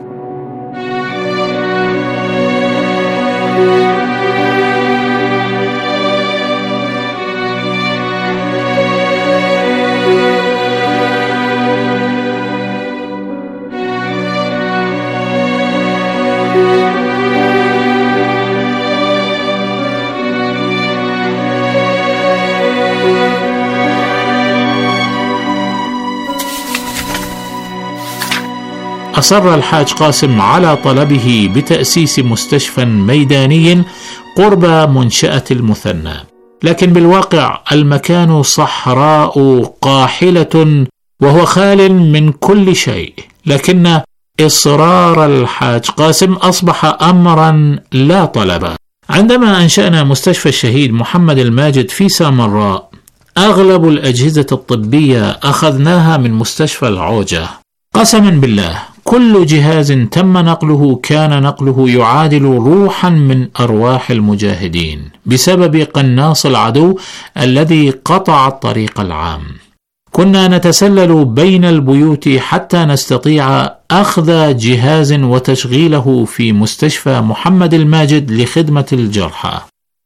أصر الحاج قاسم على طلبه بتأسيس مستشفى ميداني قرب منشأة المثنى، لكن بالواقع المكان صحراء قاحلة وهو خال من كل شيء، لكن إصرار الحاج قاسم أصبح أمرا لا طلبا. عندما أنشأنا مستشفى الشهيد محمد الماجد في سامراء، أغلب الأجهزة الطبية أخذناها من مستشفى العوجة. قسما بالله كل جهاز تم نقله كان نقله يعادل روحا من أرواح المجاهدين بسبب قناص العدو الذي قطع الطريق العام. كنا نتسلل بين البيوت حتى نستطيع أخذ جهاز وتشغيله في مستشفى محمد الماجد لخدمة الجرحى.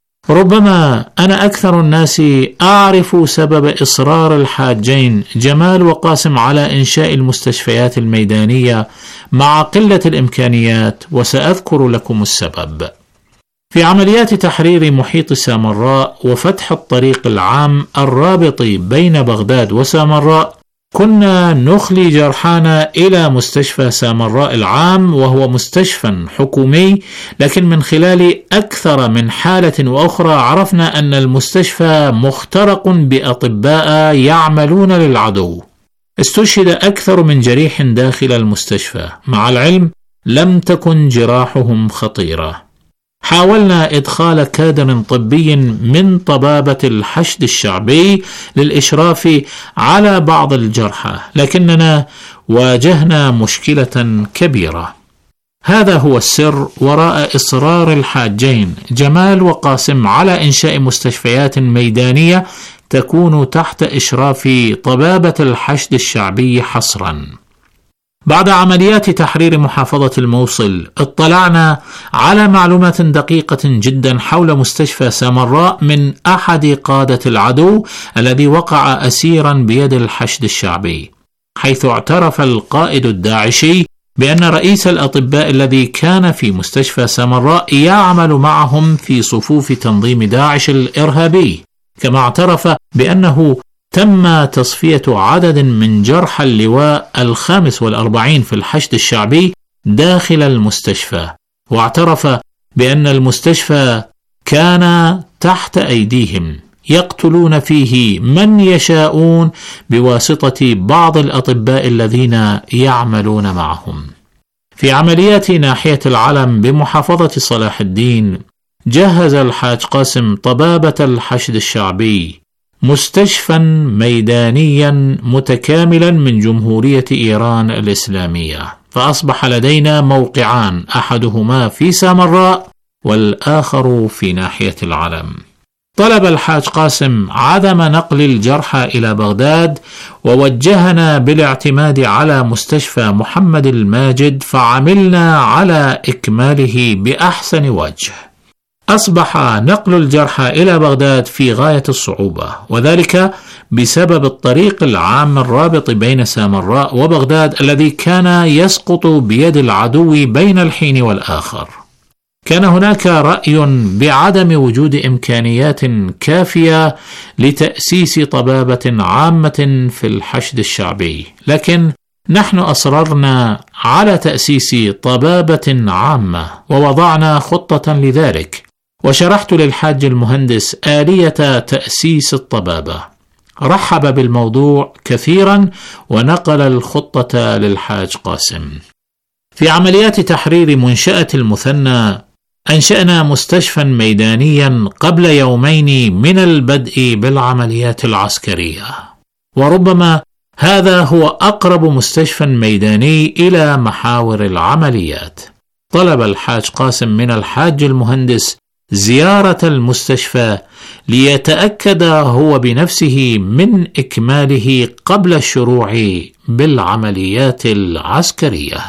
ربما أنا أكثر الناس أعرف سبب إصرار الحاجين جمال وقاسم على إنشاء المستشفيات الميدانية مع قلة الإمكانيات، وسأذكر لكم السبب. في عمليات تحرير محيط سامراء وفتح الطريق العام الرابط بين بغداد وسامراء، كنا نخلي جرحانا إلى مستشفى سامراء العام، وهو مستشفى حكومي، لكن من خلال أكثر من حالة وأخرى عرفنا أن المستشفى مخترق بأطباء يعملون للعدو. استشهد أكثر من جريح داخل المستشفى، مع العلم لم تكن جراحهم خطيرة. حاولنا إدخال كادر طبي من طبابة الحشد الشعبي للإشراف على بعض الجرحى، لكننا واجهنا مشكلة كبيرة. هذا هو السر وراء إصرار الحاجين جمال وقاسم على إنشاء مستشفيات ميدانية تكون تحت إشراف طبابة الحشد الشعبي حصرا. بعد عمليات تحرير محافظة الموصل اطلعنا على معلومات دقيقة جدا حول مستشفى سامراء من أحد قادة العدو الذي وقع أسيرا بيد الحشد الشعبي، حيث اعترف القائد الداعشي بأن رئيس الأطباء الذي كان في مستشفى سامراء يعمل معهم في صفوف تنظيم داعش الإرهابي، كما اعترف بأنه تم تصفية عدد من جرحى اللواء الخامس والأربعين في الحشد الشعبي داخل المستشفى، واعترف بأن المستشفى كان تحت أيديهم يقتلون فيه من يشاءون بواسطة بعض الأطباء الذين يعملون معهم. في عمليات ناحية العلم بمحافظة صلاح الدين جهز الحاج قاسم طبابة الحشد الشعبي مستشفى ميدانيا متكاملا من جمهورية إيران الإسلامية، فأصبح لدينا موقعان، أحدهما في سامراء والآخر في ناحية العلم. طلب الحاج قاسم عدم نقل الجرحى إلى بغداد، ووجهنا بالاعتماد على مستشفى محمد الماجد، فعملنا على إكماله بأحسن وجه. أصبح نقل الجرحى إلى بغداد في غاية الصعوبة، وذلك بسبب الطريق العام الرابط بين سامراء وبغداد الذي كان يسقط بيد العدو بين الحين والآخر. كان هناك رأي بعدم وجود إمكانيات كافية لتأسيس طبابة عامة في الحشد الشعبي، لكن نحن أصررنا على تأسيس طبابة عامة ووضعنا خطة لذلك، وشرحت للحاج المهندس آلية تأسيس الطبابة. رحب بالموضوع كثيرا ونقل الخطة للحاج قاسم. في عمليات تحرير منشأة المثنى أنشأنا مستشفى ميدانيا قبل يومين من البدء بالعمليات العسكرية، وربما هذا هو أقرب مستشفى ميداني إلى محاور العمليات. طلب الحاج قاسم من الحاج المهندس زيارة المستشفى ليتأكد هو بنفسه من إكماله قبل الشروع بالعمليات العسكرية.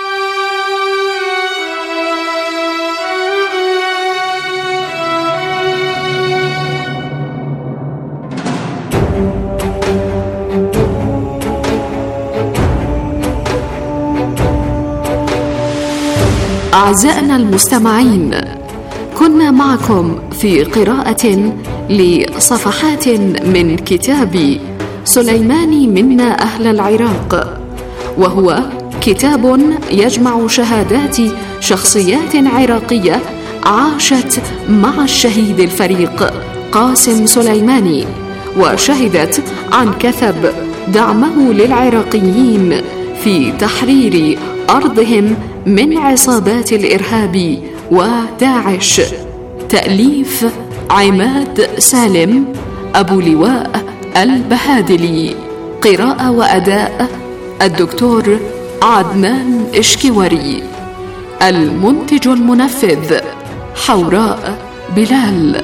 أعزائنا المستمعين، كنا معكم في قراءة لصفحات من كتاب سليمان منا أهل العراق، وهو كتاب يجمع شهادات شخصيات عراقية عاشت مع الشهيد الفريق قاسم سليماني، وشهدت عن كثب دعمه للعراقيين في تحرير أرضهم من عصابات الإرهاب وداعش. تأليف عماد سالم، أبو لواء البهادلي. قراءة وأداء الدكتور عدنان إشكيوري. المنتج المنفذ حوراء بلال.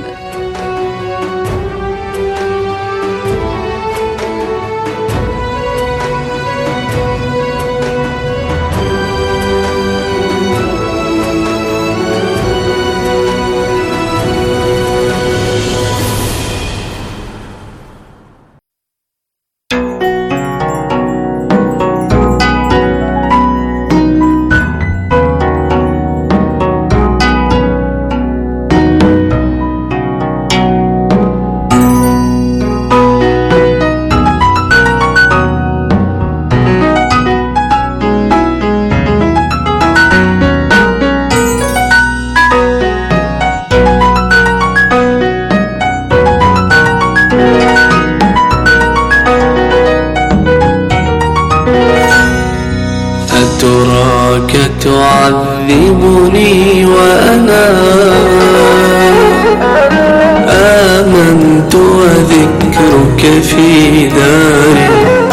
تعذبني وأنا آمنت وذكرك في داري،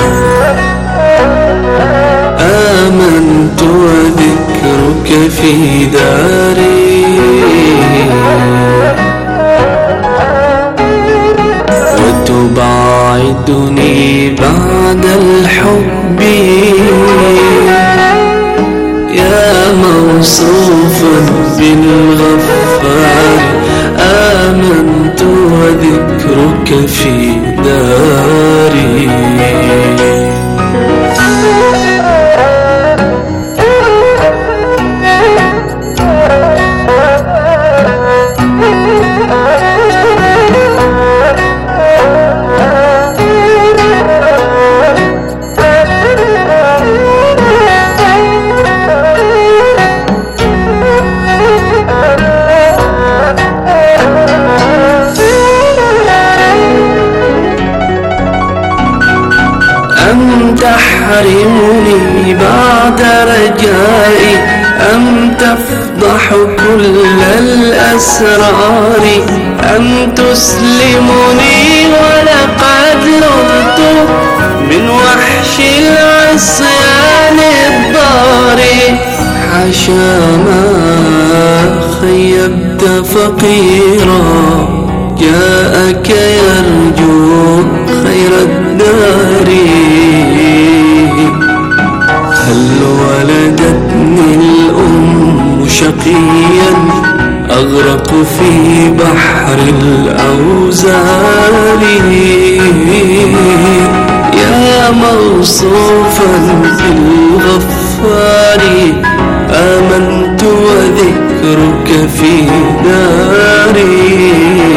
آمنت وذكرك في داري، وتبعدني بعد الحب يا موصوفا بالغفار، آمنت وذكرك في داري. تحرمني بعد رجائي، أم تفضح كل الأسرار، أم تسلمني ولقد لغت من وحش العصيان الضار. حشا ما خيبت فقيرا جاءك يرجو خير الدار. هل ولدتني الأم شقيا أغرق في بحر الأوزار، يا موصوفا بالغفار، آمنت وذكرك في داري.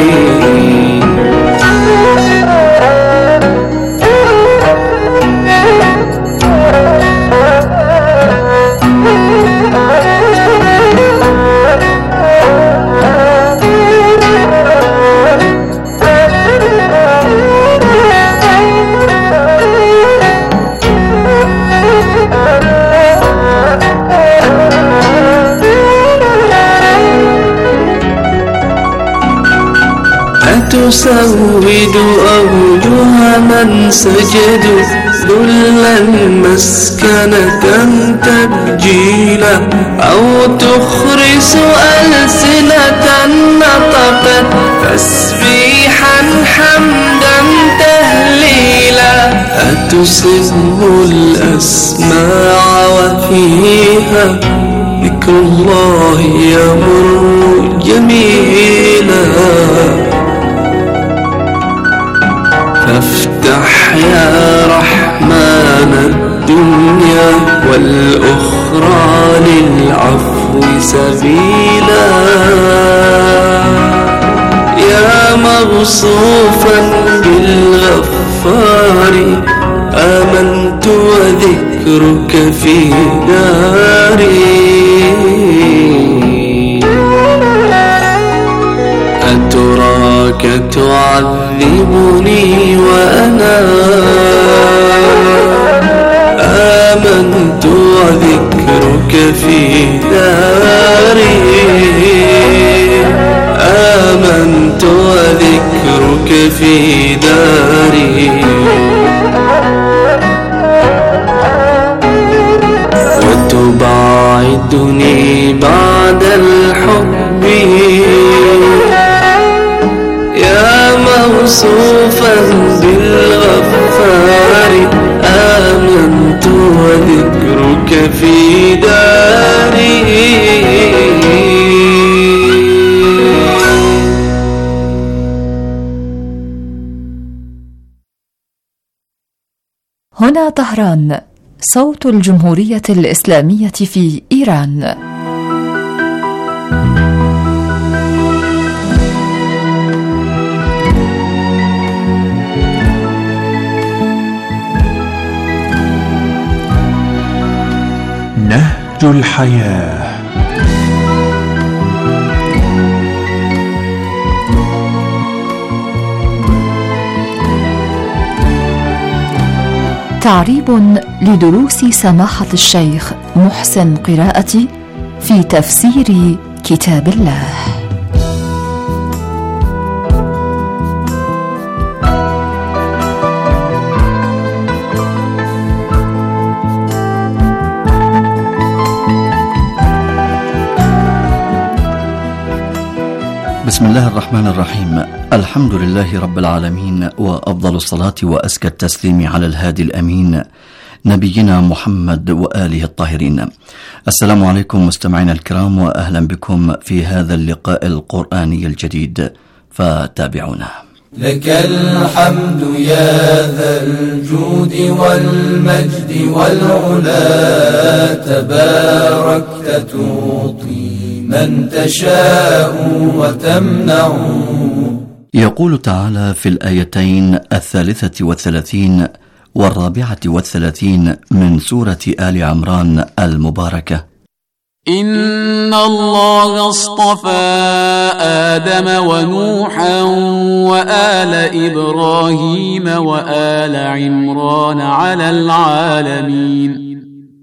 تسود أوجه من سجدوا ذلا مسكنة تبجيلا، أو تخرس ألسنة نطقت تسبيحا حمدا تهليلا، أتصم الأسماع وفيها ذكر الله يمر جميلا. فافتح يا رحمن الدنيا والأخرى للعفو سبيلا، يا موصوفا بالغفار، آمنت وذكرك ذكرك في داري أتراك تعذبني وأنا آمنت وذكرك في داري آمنت وذكرك في داري وتبعدني بعد الحب يا موصوفا بالغفار آمنت وذكرك في داري. هنا طهران، صوت الجمهورية الإسلامية في إيران. نهج الحياة. تعريب لدروس سماحة الشيخ محسن قراءتي في تفسير كتاب الله. بسم الله الرحمن الرحيم. الحمد لله رب العالمين، وأفضل الصلاة وأزكى التسليم على الهادي الأمين نبينا محمد وآله الطاهرين. السلام عليكم مستمعينا الكرام، وأهلا بكم في هذا اللقاء القرآني الجديد، فتابعونا. لك الحمد يا ذا الجود والمجد والعلا، تباركت تعطي من تشاء وتمنع. يقول تعالى في الآيتين الثالثة والثلاثين والرابعة والثلاثين من سورة آل عمران المباركة: إن الله اصطفى آدم ونوحا وآل إبراهيم وآل عمران على العالمين،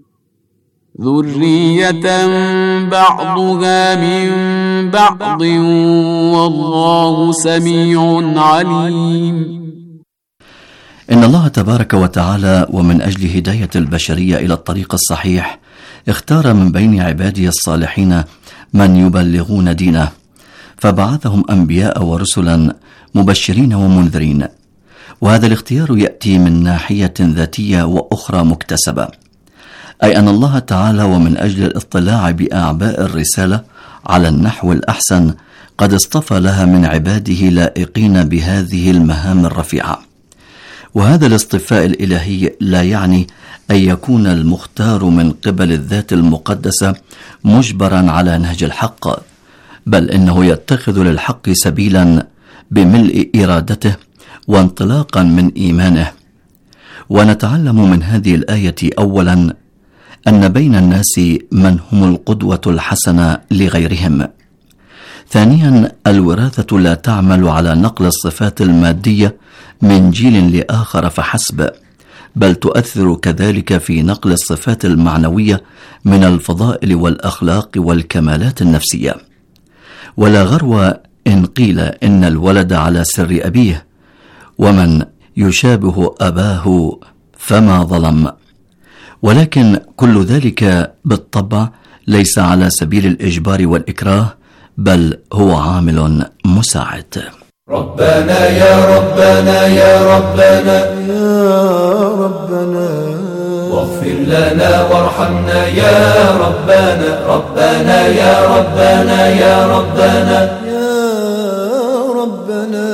ذرية بعضها من بعض والله سميع عليم. إن الله تبارك وتعالى ومن أجل هداية البشرية إلى الطريق الصحيح اختار من بين عباده الصالحين من يبلغون دينه، فبعثهم أنبياء ورسلا مبشرين ومنذرين. وهذا الاختيار يأتي من ناحية ذاتية وأخرى مكتسبة، أي أن الله تعالى ومن أجل الاطلاع بأعباء الرسالة على النحو الأحسن قد اصطفى لها من عباده لائقين بهذه المهام الرفيعة. وهذا الاصطفاء الإلهي لا يعني أن يكون المختار من قبل الذات المقدسة مجبرا على نهج الحق، بل إنه يتخذ للحق سبيلا بملء إرادته وانطلاقا من إيمانه. ونتعلم من هذه الآية أولا أن بين الناس من هم القدوة الحسنة لغيرهم. ثانيا، الوراثة لا تعمل على نقل الصفات المادية من جيل لآخر فحسب، بل تؤثر كذلك في نقل الصفات المعنوية من الفضائل والأخلاق والكمالات النفسية. ولا غرو إن قيل إن الولد على سر أبيه، ومن يشابه أباه فما ظلم. ولكن كل ذلك بالطبع ليس على سبيل الإجبار والإكراه، بل هو عامل مساعد. ربنا يا ربنا يا ربنا يا ربنا واغفر لنا وارحمنا يا ربنا. ربنا يا ربنا يا ربنا يا ربنا.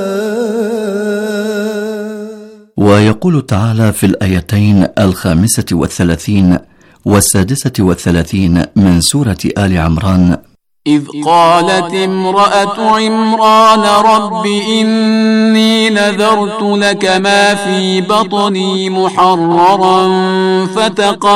ويقول تعالى في الآيتين الخامسة والثلاثين والسادسة والثلاثين من سورة آل عمران: إذ قالت امرأة عمران رب إني نذرت لك ما في بطني محررا فتقبل